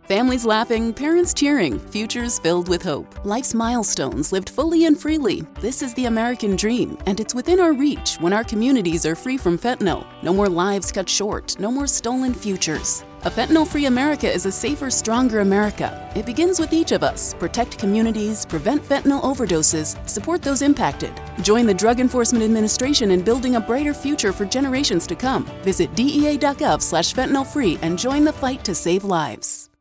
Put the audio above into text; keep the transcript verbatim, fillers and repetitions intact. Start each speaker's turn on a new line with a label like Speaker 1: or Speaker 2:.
Speaker 1: Families laughing, parents cheering, futures filled with hope. Life's milestones lived fully and freely. This is the American dream, and it's within our reach when our communities are free from fentanyl. No more lives cut short, no more stolen futures. A fentanyl-free America is a safer, stronger America. It begins with each of us. Protect communities, prevent fentanyl overdoses, support those impacted. Join the Drug Enforcement Administration in building a brighter future for generations to come. Visit D E A dot gov slash fentanyl free and join the fight to save lives.